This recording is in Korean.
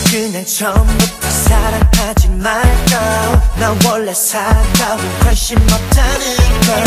그냥 처음부터 사랑하지 말까. 나 원래 사과도 관심 없다는 걸.